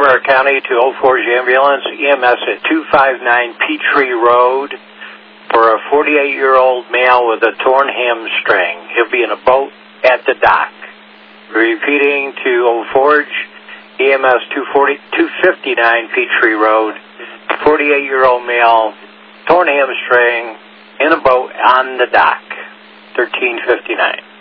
River County to Old Forge Ambulance, EMS at 259 Peachtree Road for a 48-year-old male with a torn hamstring. He'll be in a boat at the dock. Repeating to Old Forge, EMS 259 Peachtree Road, 48-year-old male, torn hamstring, in a boat on the dock, 1359.